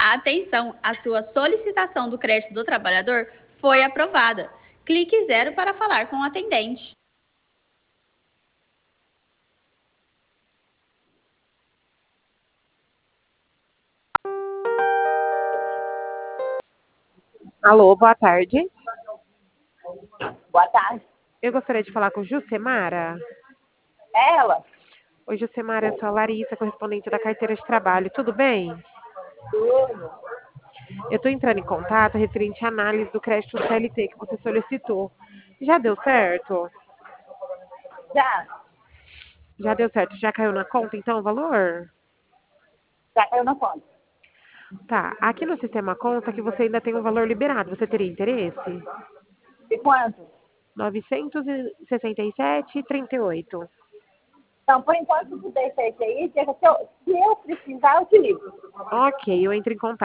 Atenção, a sua solicitação do crédito do trabalhador foi aprovada. Clique 0 para falar com o atendente. Alô, boa tarde. Boa tarde. Eu gostaria de falar com Jucemara. É ela? Oi, Jucemara, eu sou a Larissa, correspondente da carteira de trabalho. Tudo bem? Tudo. Eu estou entrando em contato referente à análise do crédito CLT que você solicitou. Já deu certo? Já? Já deu certo? Já caiu na conta, então, o valor? Já caiu na conta. Tá. Aqui no sistema conta que você ainda tem um valor liberado. Você teria interesse? E quanto? 967,38. Então, por enquanto, tu deixa esse aí, se eu precisar, eu te ligo. Ok, eu entro em contato.